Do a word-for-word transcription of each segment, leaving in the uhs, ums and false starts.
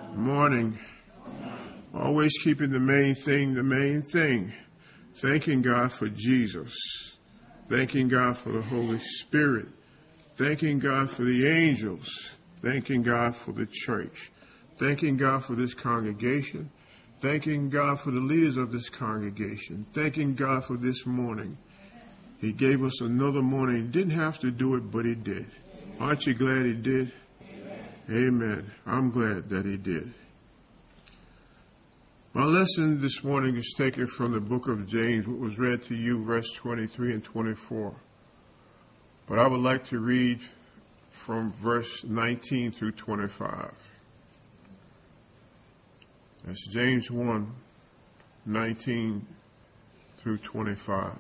Morning. Always keeping the main thing the main thing. Thanking God for Jesus. Thanking God for the Holy Spirit. Thanking God for the angels. Thanking God for the church. Thanking God for this congregation. Thanking God for the leaders of this congregation. Thanking God for this morning. He gave us another morning. He didn't have to do it, but he did. Aren't you glad he did? Amen. Amen. I'm glad that he did. My lesson this morning is taken from the book of James, what was read to you, verse twenty-three and twenty-four. But I would like to read from verse nineteen through twenty-five. That's James one, nineteen through twenty-five.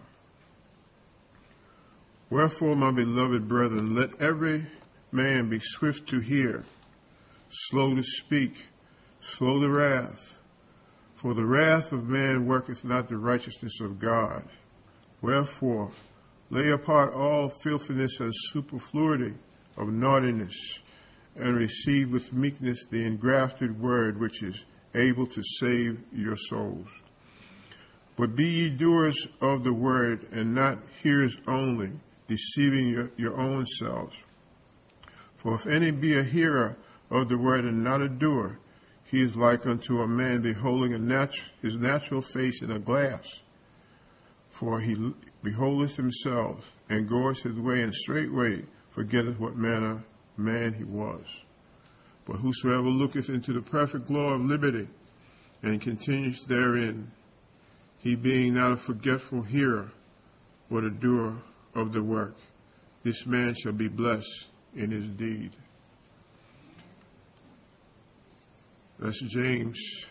Wherefore, my beloved brethren, let every man be swift to hear, slow to speak, slow to wrath. For the wrath of man worketh not the righteousness of God. Wherefore, lay apart all filthiness and superfluity of naughtiness, and receive with meekness the engrafted word which is able to save your souls. But be ye doers of the word, and not hearers only, deceiving your, your own selves. For if any be a hearer of the word and not a doer, he is like unto a man beholding a natu- his natural face in a glass. For he beholdeth himself, and goeth his way, and straightway forgetteth what manner of man he was. But whosoever looketh into the perfect law of liberty, and continues therein, he being not a forgetful hearer, but a doer of the work, this man shall be blessed in his deed. That's James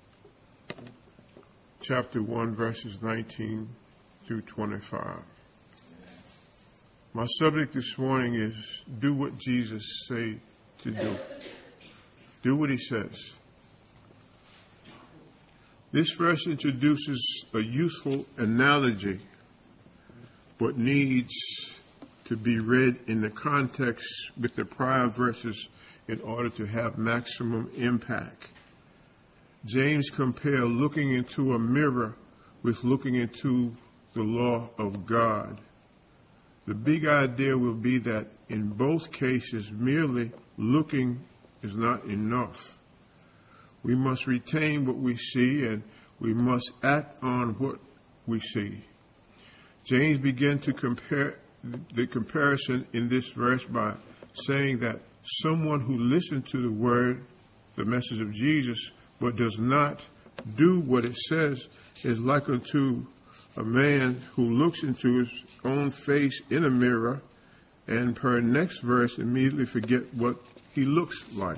chapter one, verses nineteen through twenty-five. My subject this morning is do what Jesus said to do. Do what he says. This verse introduces a useful analogy, but needs to be read in the context with the prior verses in order to have maximum impact. James compared looking into a mirror with looking into the law of God. The big idea will be that in both cases, merely looking is not enough. We must retain what we see, and we must act on what we see. James began to compare the comparison in this verse by saying that someone who listens to the word, the message of Jesus, but does not do what it says is like unto a man who looks into his own face in a mirror and per next verse immediately forget what he looks like.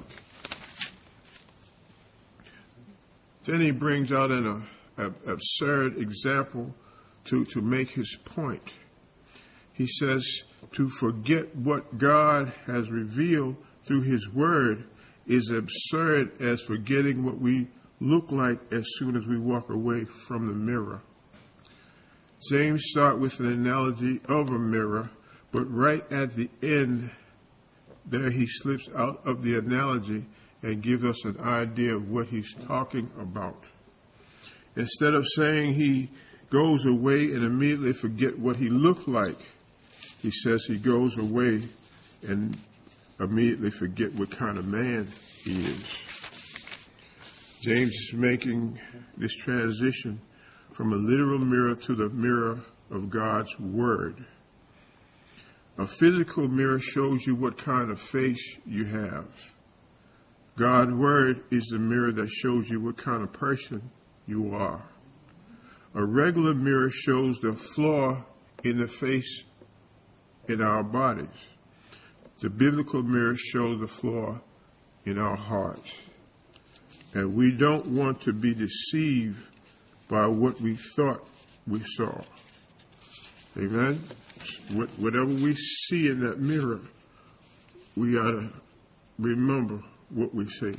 Then he brings out an uh, absurd example to, to make his point. He says to forget what God has revealed through his word is absurd as forgetting what we look like as soon as we walk away from the mirror. James starts with an analogy of a mirror, but right at the end there he slips out of the analogy and gives us an idea of what he's talking about. Instead of saying he goes away and immediately forget what he looked like, he says he goes away and immediately forget what kind of man he is. James is making this transition from a literal mirror to the mirror of God's word. A physical mirror shows you what kind of face you have. God's word is the mirror that shows you what kind of person you are. A regular mirror shows the flaw in the face in our bodies. The biblical mirror shows the flaw in our hearts. And we don't want to be deceived by what we thought we saw. Amen? Whatever we see in that mirror, we ought to remember what we see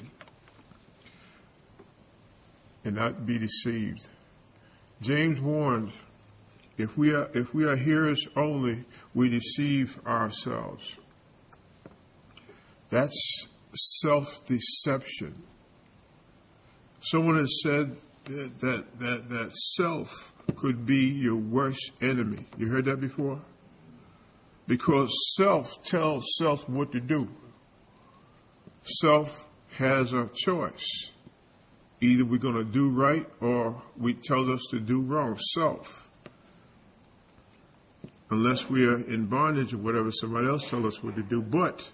and not be deceived. James warns, if we are if we are hearers only, we deceive ourselves. That's self-deception. Someone has said that, that, that, that self could be your worst enemy. You heard that before? Because self tells self what to do. Self has a choice. Either we're going to do right or it tells us to do wrong. Self. Unless we are in bondage or whatever, somebody else tells us what to do. But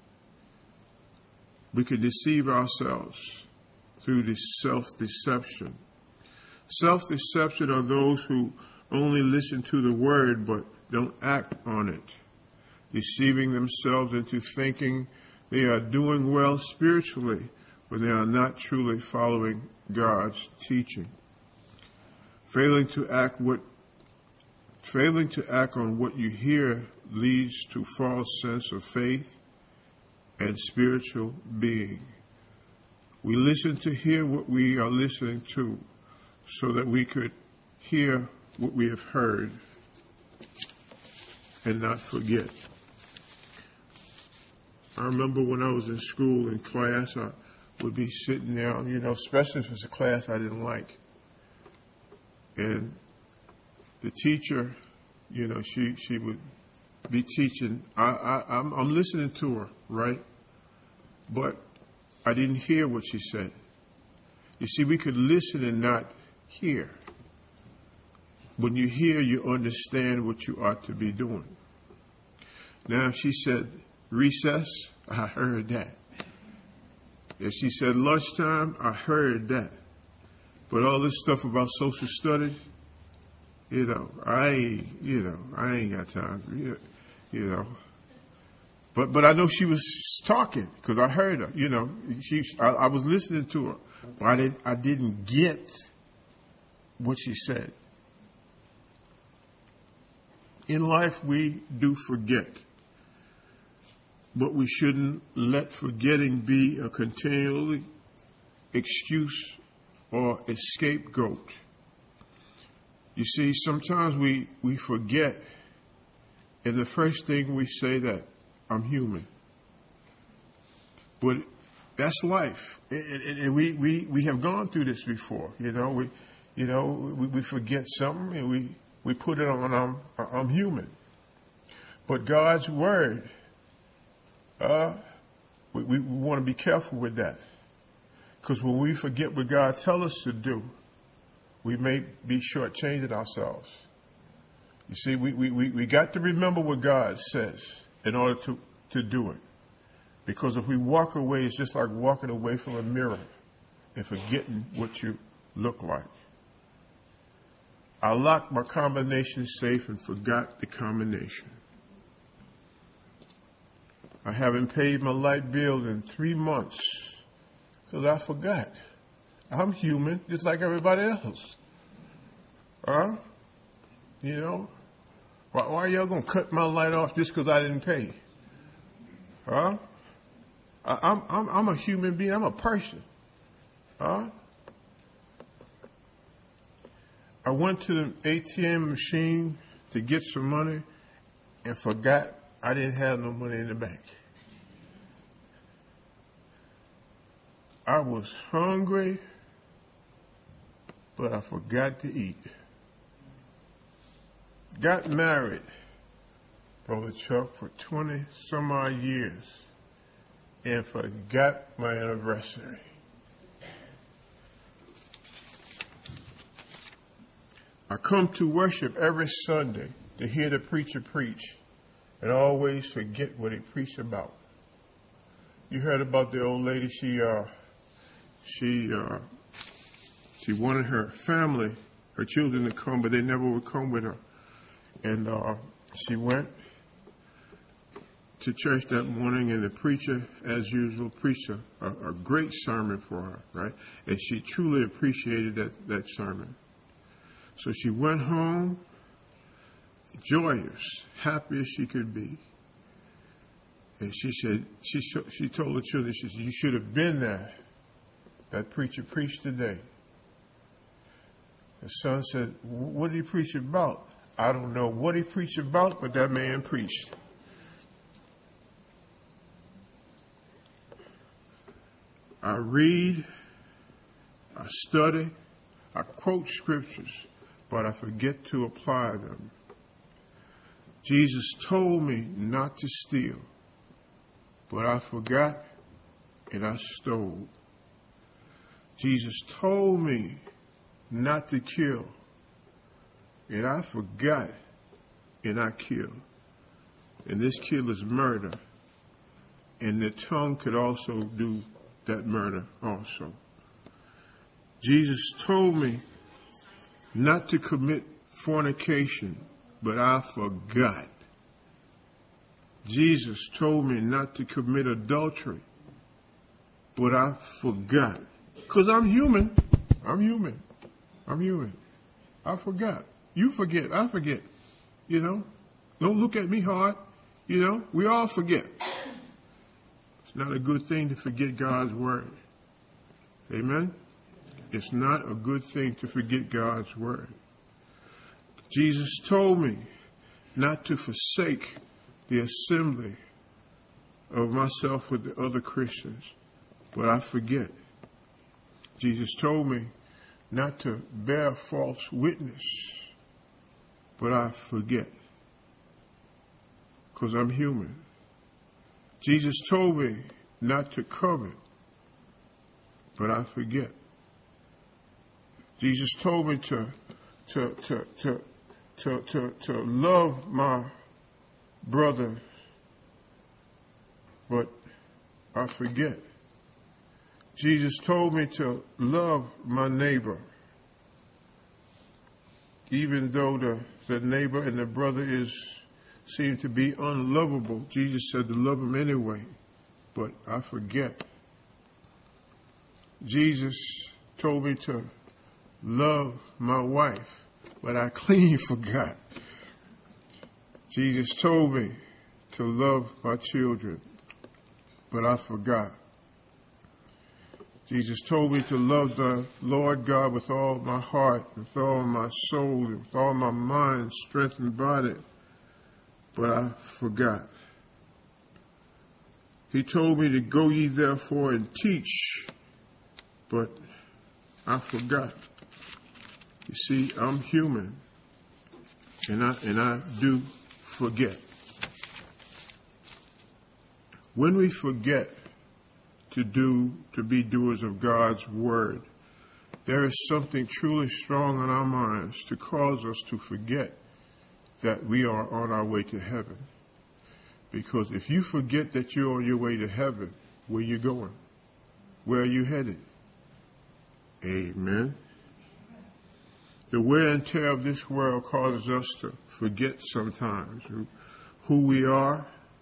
we could deceive ourselves through this self-deception. Self-deception are those who only listen to the word but don't act on it, deceiving themselves into thinking they are doing well spiritually when they are not truly following God's teaching. Failing to act what failing to act on what you hear leads to false sense of faith and spiritual being. We listen to hear what we are listening to so that we could hear what we have heard and not forget. I remember when I was in school in class, I would be sitting there, you know, especially if it's a class I didn't like. And the teacher, you know, she, she would be teaching. I, I, I'm, I'm listening to her, right? But I didn't hear what she said. You see, we could listen and not hear. When you hear, you understand what you ought to be doing. Now, if she said recess, I heard that. If she said lunchtime, I heard that. But all this stuff about social studies, you know, I ain't, you know, I ain't got time, you know. But but I know she was talking because I heard her, you know. She, I, I was listening to her, but I didn't, I didn't get what she said. In life, we do forget. But we shouldn't let forgetting be a continually excuse or a scapegoat. You see, sometimes we, we forget, and the first thing we say that, I'm human. But that's life. And, and, and we, we, we have gone through this before. You know, we you know, we, we forget something and we, we put it on I'm, I'm human. But God's word, Uh, we, we want to be careful with that. Because when we forget what God tells us to do, we may be shortchanging ourselves. You see, we, we, we, we got to remember what God says in order to, to do it. Because if we walk away, it's just like walking away from a mirror and forgetting what you look like. I locked my combination safe and forgot the combination. I haven't paid my light bill in three months because I forgot. I'm human just like everybody else. Huh? You know? Why, why are y'all going to cut my light off just because I didn't pay? Huh? I, I'm, I'm, I'm a human being. I'm a person. Huh? I went to the A T M machine to get some money and forgot I didn't have no money in the bank. I was hungry, but I forgot to eat. Got married, Brother Chuck, for twenty some odd years and forgot my anniversary. I come to worship every Sunday to hear the preacher preach and always forget what he preached about. You heard about the old lady, she uh, she uh, she wanted her family, her children to come, but they never would come with her. And uh, she went to church that morning, and the preacher, as usual, preached a, a great sermon for her, right? And she truly appreciated that, that sermon. So she went home, joyous, happy as she could be. And she said, she she told the children, she said, you should have been there. That preacher preached today. The son said, what did he preach about? I don't know what he preached about, but that man preached. I read I study, I quote scriptures, but I forget to apply them. Jesus told me not to steal, but I forgot and I stole. Jesus told me not to kill, and I forgot and I killed. And this kill is murder. And the tongue could also do that murder also. Jesus told me not to commit fornication, but I forgot. Jesus told me not to commit adultery, but I forgot. Because I'm human. I'm human. I'm human. I forgot. You forget. I forget. You know? Don't look at me hard. You know? We all forget. It's not a good thing to forget God's word. Amen? It's not a good thing to forget God's word. Jesus told me not to forsake the assembly of myself with the other Christians, but I forget. Jesus told me not to bear false witness, but I forget, because I'm human. Jesus told me not to covet, but I forget. Jesus told me to to to to to to, to love my brother, but I forget. Jesus told me to love my neighbor, even though the, the neighbor and the brother is seem to be unlovable. Jesus said to love him anyway, but I forget. Jesus told me to love my wife, but I clean forgot. Jesus told me to love my children, but I forgot. Jesus told me to love the Lord God with all my heart, with all my soul, with all my mind, strength, and body, but I forgot. He told me to go ye therefore and teach, but I forgot. You see, I'm human, and I and I do forget. When we forget to do, to be doers of God's word, there is something truly strong in our minds to cause us to forget that we are on our way to heaven. Because if you forget that you're on your way to heaven, where are you going? Where are you headed? Amen. The wear and tear of this world causes us to forget sometimes who, who we are,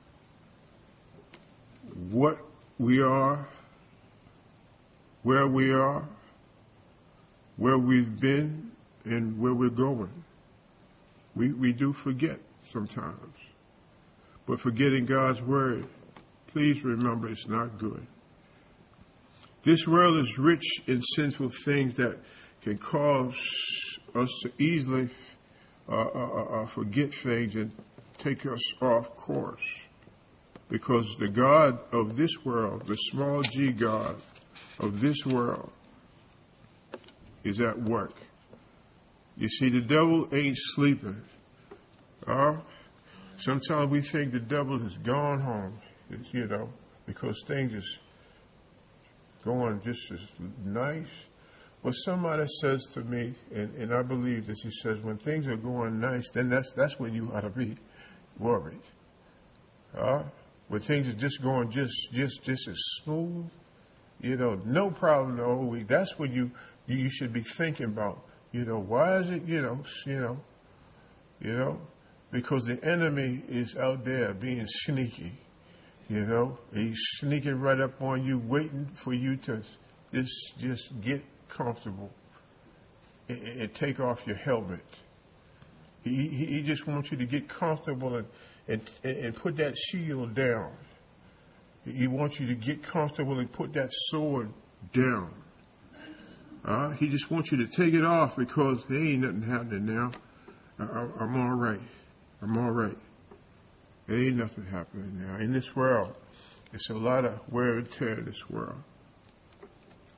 what we are, where we are, where we've been, and where we're going. We we do forget sometimes. But forgetting God's word, please remember it's not good. This world is rich in sinful things that can cause us to easily uh, uh, uh, forget things and take us off course. Because the God of this world, the small g God of this world, is at work. You see, the devil ain't sleeping. Uh, sometimes we think the devil has gone home, you know, because things is going just as nice. Well, somebody says to me, and, and I believe this, he says, when things are going nice, then that's that's when you ought to be worried. Uh, when things are just going just just just as smooth, you know, no problem the whole week, that's when you you should be thinking about, you know, why is it, you know, you know, you know, because the enemy is out there being sneaky, you know, he's sneaking right up on you, waiting for you to just just get comfortable and, and take off your helmet. He, he he just wants you to get comfortable and, and and put that shield down. He wants you to get comfortable and put that sword down. Uh, he just wants you to take it off because there ain't nothing happening now. I, I, I'm all right. I'm all right. There ain't nothing happening now. In this world, it's a lot of wear and tear in this world. A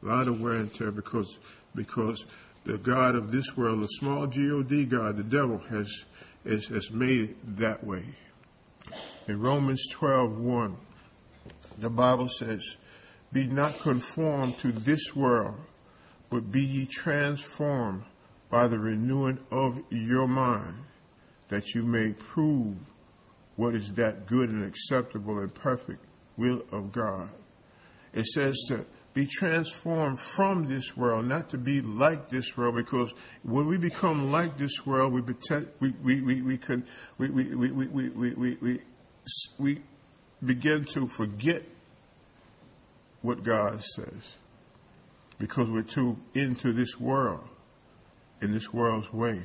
A lot of wear and tear because because the God of this world, the small G O D God, the devil, has has, has made it that way. In Romans twelve one, the Bible says, "Be not conformed to this world, but be ye transformed by the renewing of your mind, that you may prove what is that good and acceptable and perfect will of God." It says to be transformed from this world, not to be like this world, because when we become like this world, we pretend, we we we we could we we we we we we, we, we, we begin to forget what God says, because we're too into this world, in this world's way,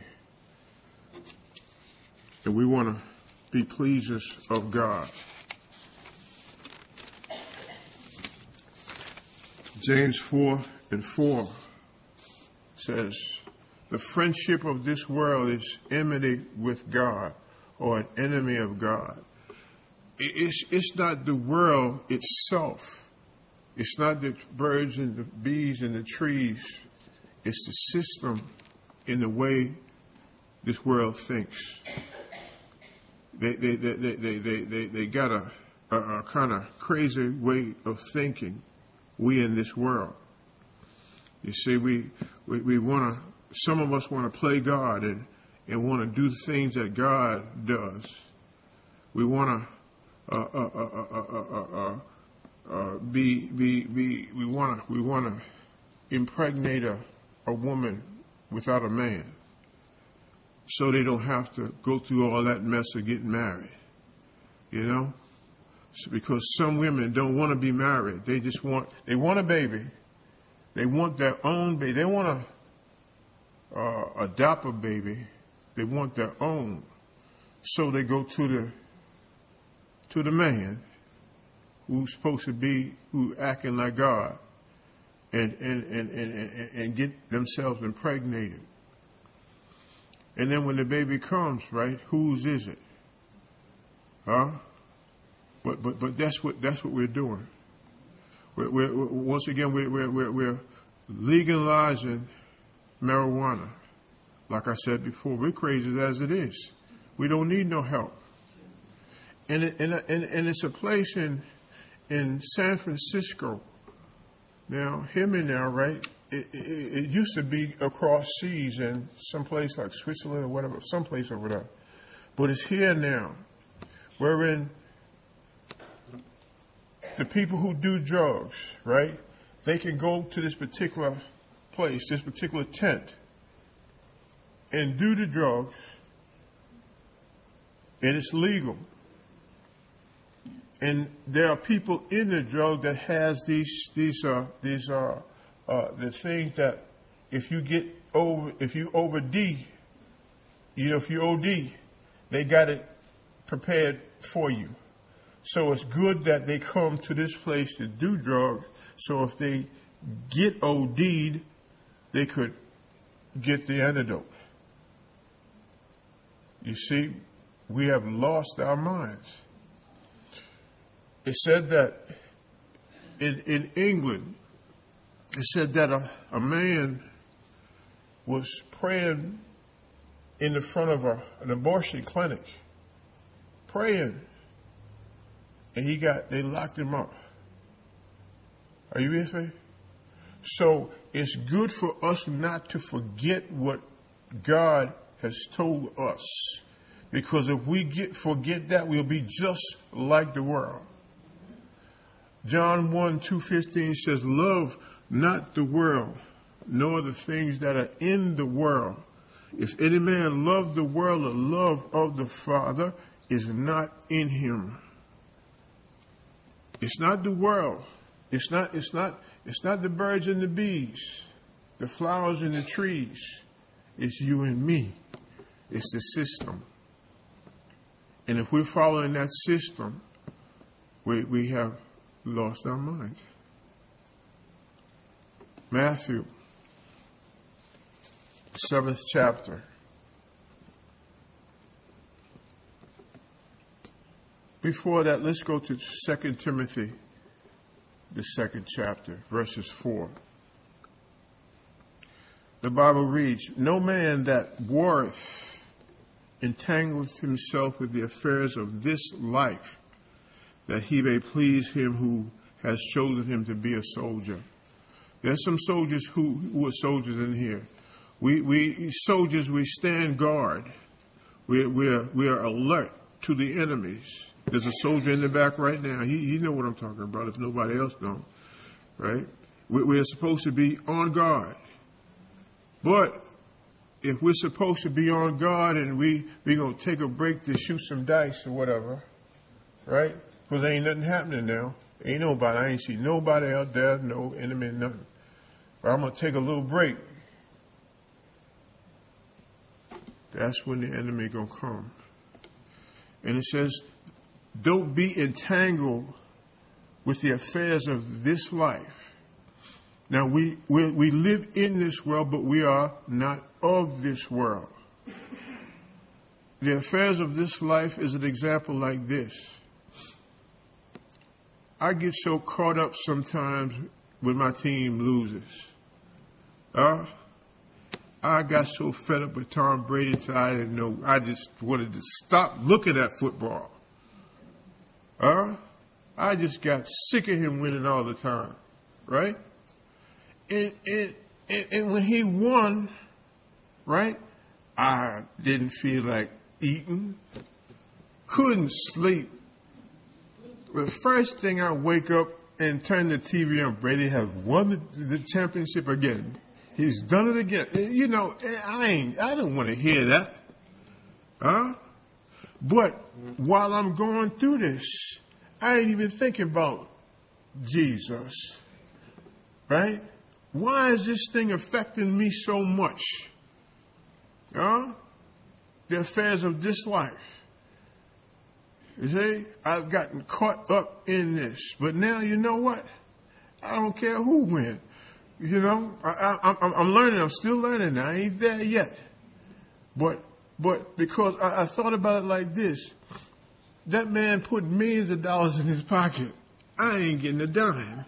and we want to be pleasers of God. James four and four says, "The friendship of this world is enmity with God," or an enemy of God. It's, it's not the world itself. It's not the birds and the bees and the trees. It's the system in the way this world thinks. They they they they they they, they, they got a, a, a kind of crazy way of thinking. We in this world. You see, we we, we want to. Some of us want to play God and and want to do the things that God does. We want to uh, uh, uh, uh, uh, uh, uh, be be be. We want to we want to impregnate a, a woman without a man, so they don't have to go through all that mess of getting married. You know. Because some women don't want to be married. They just want, they want a baby. They want their own baby. They want to uh, adopt a baby. They want their own. So they go to the, to the man who's supposed to be, who acting like God, and, and, and, and, and get themselves impregnated. And then when the baby comes, right, whose is it? Huh? But but but that's what that's what we're doing. We're, we're, we're, once again, we're, we're we're legalizing marijuana. Like I said before, we're crazy as it is. We don't need no help. And it, and and and it's a place in in San Francisco. Now, hear me now, right? It, it, it used to be across seas in some place like Switzerland or whatever, someplace over there. But it's here now. We're in. The people who do drugs, right, they can go to this particular place, this particular tent, and do the drugs, and it's legal. And there are people in the drug that has these these uh, these uh, uh, the things that if you get over if you over D, you know, if you O D, they got it prepared for you. So it's good that they come to this place to do drugs. So if they get O D'd, they could get the antidote. You see, we have lost our minds. It said that in, in England, it said that a, a man was praying in the front of a, an abortion clinic, praying. And he got, they locked him up. Are you with me? So it's good for us not to forget what God has told us. Because if we get forget that, we'll be just like the world. John one, two fifteen says, "Love not the world, nor the things that are in the world. If any man love the world, the love of the Father is not in him." It's not the world. It's not, it's not, it's not the birds and the bees, the flowers and the trees. It's you and me. It's the system. And if we're following that system, we, we have lost our minds. Matthew, seventh chapter. Before that, let's go to Second Timothy, the second chapter, verses four. the Bible reads, no man that warreth entangleth himself with the affairs of this life, that he may please him who has chosen him to be a soldier. There's some soldiers who, who are soldiers in here. We, we soldiers, we stand guard. We, we, are, we are alert to the enemies. There's a soldier in the back right now. He, he know what I'm talking about if nobody else don't, right? We, we are supposed to be on guard. But if we're supposed to be on guard and we, we're going to take a break to shoot some dice or whatever, right? Because there ain't nothing happening now. Ain't nobody. I ain't see nobody out there, no enemy, nothing. But I'm going to take a little break. That's when the enemy going to come. And it says, don't be entangled with the affairs of this life. Now, we, we, we live in this world, but we are not of this world. The affairs of this life is an example like this. I get so caught up sometimes when my team loses. Uh, I got so fed up with Tom Brady until I didn't know. I just wanted to stop looking at football. Uh, I just got sick of him winning all the time, right? And, and, and, and when he won, right, I didn't feel like eating, couldn't sleep. The first thing I wake up and turn the T V on, Brady has won the, the championship again. He's done it again. You know, I ain't, I don't want to hear that. Huh? But while I'm going through this, I ain't even thinking about Jesus. Right? Why is this thing affecting me so much? Huh? The affairs of this life. You see, I've gotten caught up in this. But now, you know what? I don't care who wins. You know, I, I, I'm, I'm learning. I'm still learning. I ain't there yet. But but because I, I thought about it like this. That man put millions of dollars in his pocket. I ain't getting a dime.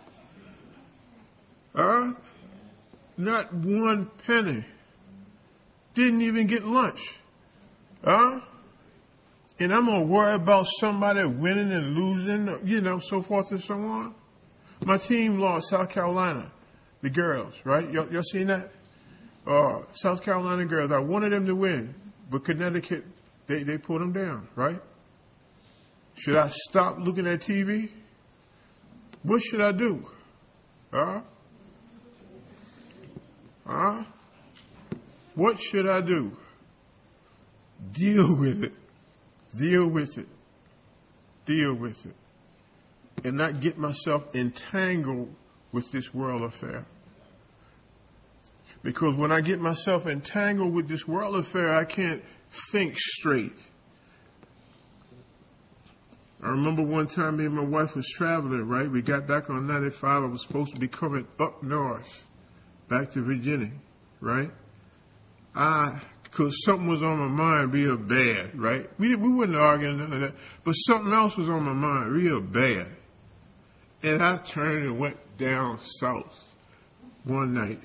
Huh? Not one penny. Didn't even get lunch. Huh? And I'm going to worry about somebody winning and losing, you know, so forth and so on. My team lost South Carolina, the girls, right? Y'all, y'all seen that? Uh, South Carolina girls, I wanted them to win, but Connecticut, they, they put them down, right? Should I stop looking at T V? What should I do? Huh? Huh? What should I do? Deal with it. Deal with it. Deal with it. And not get myself entangled with this world affair. Because when I get myself entangled with this world affair, I can't think straight. I remember one time me and my wife was traveling, right? We got back on ninety-five. I was supposed to be coming up north, back to Virginia, right? I, because something was on my mind real bad, right? We we wasn't arguing none of that, but something else was on my mind real bad. And I turned and went down south one night.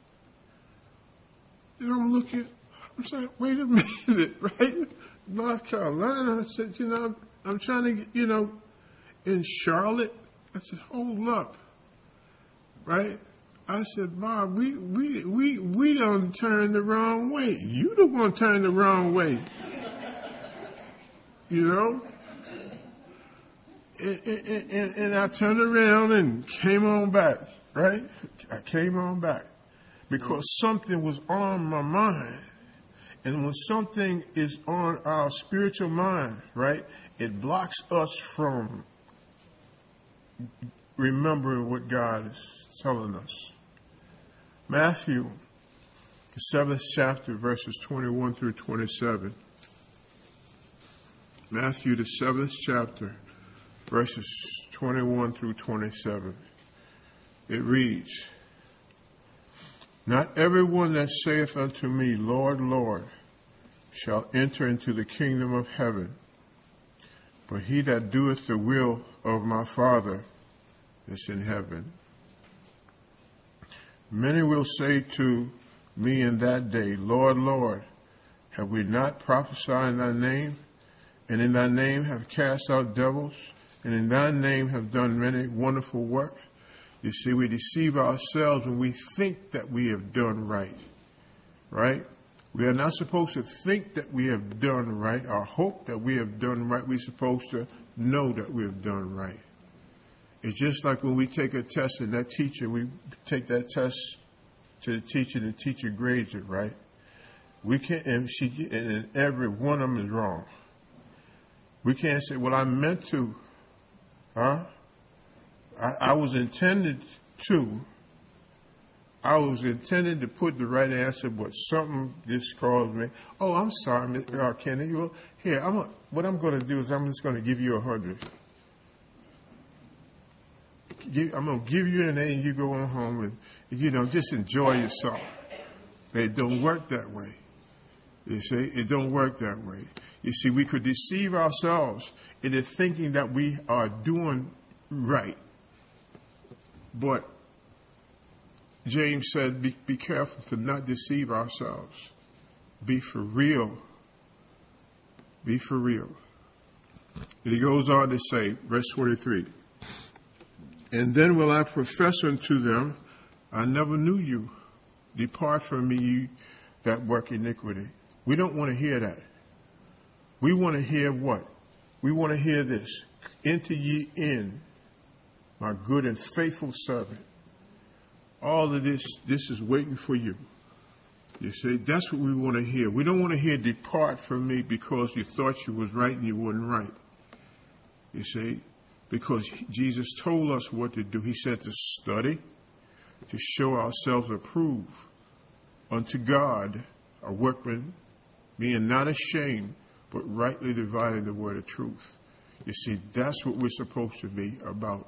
And I'm looking, I'm saying, wait a minute, right? North Carolina. I said, you know, I'm, I'm trying to get, you know, in Charlotte. I said, hold up, right? I said, Bob, we we we we done turned the wrong way. You the one turned the wrong way. You know? And, and, and, and I turned around and came on back, right? I came on back because something was on my mind. And when something is on our spiritual mind, right, it blocks us from remembering what God is telling us. Matthew, the seventh chapter, verses twenty-one through twenty-seven. Matthew, the seventh chapter, verses twenty-one through twenty-seven. It reads, not everyone that saith unto me, Lord, Lord, shall enter into the kingdom of heaven, but he that doeth the will of my Father that's in heaven. Many will say to me in that day, Lord, Lord, have we not prophesied in thy name, and in thy name have cast out devils, and in thy name have done many wonderful works? You see, we deceive ourselves when we think that we have done right, right? We are not supposed to think that we have done right or hope that we have done right. We're supposed to know that we have done right. It's just like when we take a test and that teacher, we take that test to the teacher and the teacher grades it, right? We can't, and she, and every one of them is wrong. We can't say, well, I meant to, huh? I, I was intended to. I was intended to put the right answer, but something just caused me. Oh, I'm sorry, Mister Uh, Kenny. Well, here, I'm a, what I'm going to do is I'm just going to give you a hundred. I'm going to give you an A, and you go on home and, you know, just enjoy yourself. It don't work that way. You see, it don't work that way. You see, we could deceive ourselves into thinking that we are doing right, but James said, be, be careful to not deceive ourselves. Be for real. Be for real. And he goes on to say, verse twenty-three, and then will I profess unto them, I never knew you. Depart from me, you that work iniquity. We don't want to hear that. We want to hear what? We want to hear this. Enter ye in, my good and faithful servant. All of this, this is waiting for you. You see, that's what we want to hear. We don't want to hear depart from me because you thought you was right and you wasn't right. You see, because Jesus told us what to do. He said to study, to show ourselves approved unto God, a workman, being not ashamed, but rightly dividing the word of truth. You see, that's what we're supposed to be about.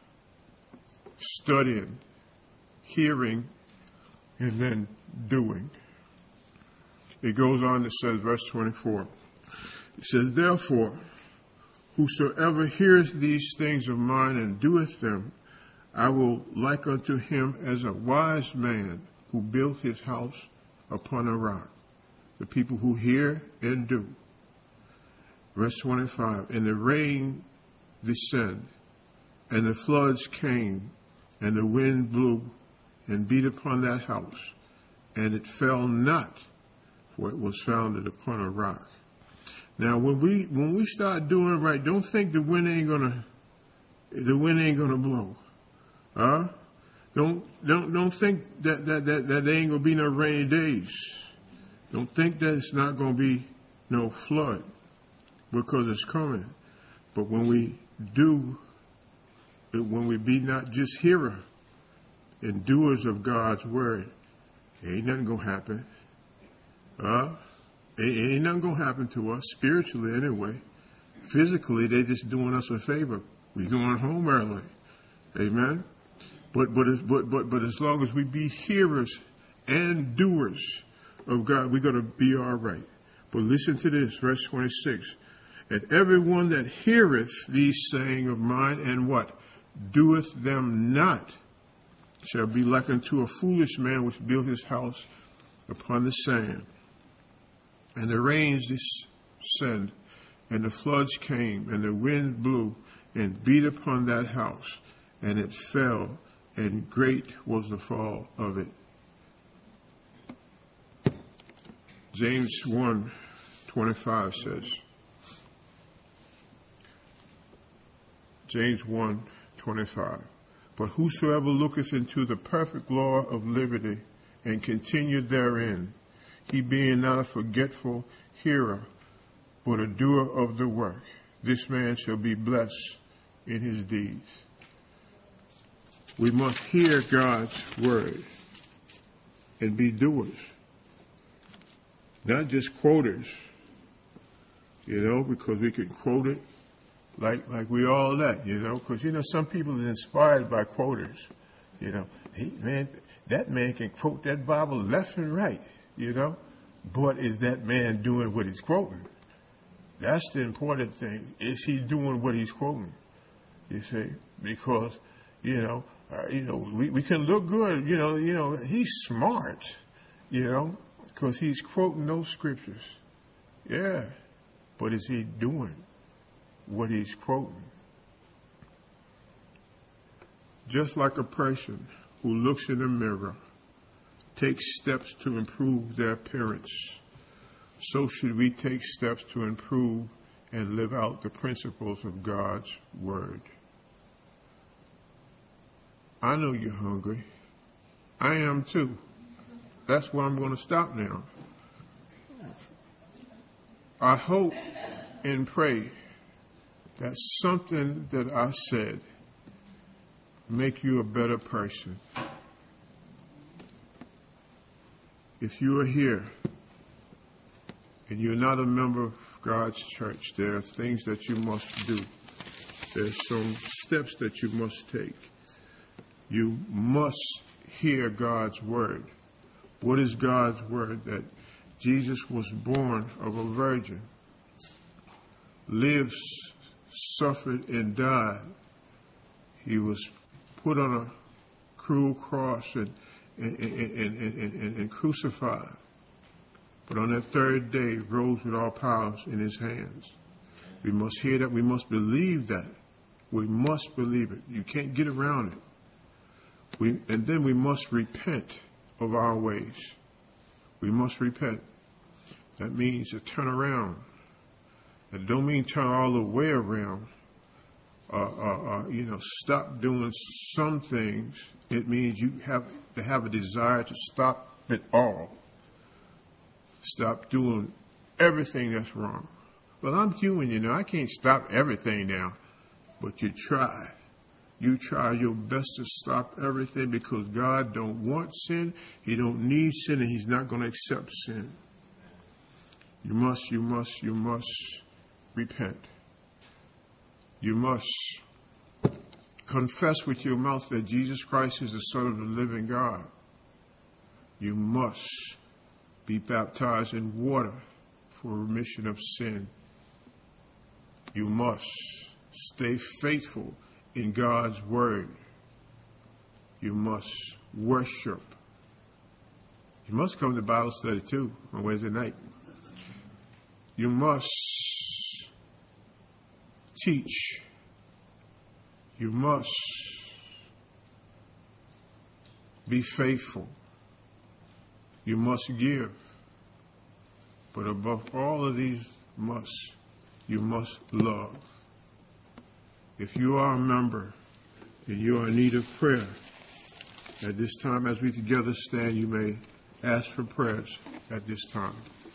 Studying, hearing, and then doing. It goes on to say, verse twenty-four, it says, therefore, whosoever heareth these things of mine and doeth them, I will like unto him as a wise man who built his house upon a rock. The people who hear and do. Verse twenty-five, and the rain descended, and the floods came, and the wind blew and beat upon that house, and it fell not, for it was founded upon a rock. Now, when we when we start doing right, don't think the wind ain't gonna the wind ain't gonna blow, huh? Don't don't don't think that that that, that there ain't gonna be no rainy days. Don't think that it's not gonna be no flood, because it's coming. But when we do, when we be not just hearer and doers of God's word, ain't nothing gonna happen. Uh, ain't, ain't nothing gonna happen to us spiritually anyway. Physically, they just doing us a favor. We going home early, amen. But but as, but but but as long as we be hearers and doers of God, we're gonna be all right. But listen to this, verse twenty-six. And everyone that heareth these saying of mine and what doeth them not shall be like unto a foolish man which built his house upon the sand. And the rains descended, and the floods came, and the wind blew and beat upon that house, and it fell, and great was the fall of it. James one twenty-five says, James one twenty-five, but whosoever looketh into the perfect law of liberty and continued therein, he being not a forgetful hearer, but a doer of the work, this man shall be blessed in his deeds. We must hear God's word and be doers, not just quoters, you know, because we can quote it like like we all that, you know, because, you know, some people are inspired by quoters, you know. Hey, man, that man can quote that Bible left and right, you know, but is that man doing what he's quoting? That's the important thing. Is he doing what he's quoting? You see, because, you know, uh, you know, we, we can look good, you know, you know, he's smart, You know, because he's quoting those scriptures. Yeah, but is he doing what he's quoting? Just like a person who looks in the mirror, takes steps to improve their appearance, so should we take steps to improve and live out the principles of God's Word. I know you're hungry. I am too. That's why I'm going to stop now. I hope and pray that something that I said make you a better person. If you are here and you're not a member of God's church, there are things that you must do. There's some steps that you must take. You must hear God's word. What is God's word? That Jesus was born of a virgin, lived, suffered, and died. He was put on a cruel cross and, and, and, and, and, and crucified. But on that third day, rose with all powers in his hands. We must hear that. We must believe that. We must believe it. You can't get around it. We, and then we must repent of our ways. We must repent. That means to turn around. That don't mean turn all the way around. Uh, uh, uh, you know, stop doing some things. It means you have to have a desire to stop it all. Stop doing everything that's wrong. Well, I'm human, you know. I can't stop everything now. But you try. You try your best to stop everything because God don't want sin. He don't need sin, and he's not going to accept sin. You must, you must, you must repent. You must confess with your mouth that Jesus Christ is the Son of the living God. You must be baptized in water for remission of sin. You must stay faithful in God's word. You must worship. You must come to Bible study too on Wednesday night. You must teach. You must be faithful. You must give. But above all of these musts, you must love. If you are a member and you are in need of prayer, at this time as we together stand, you may ask for prayers at this time.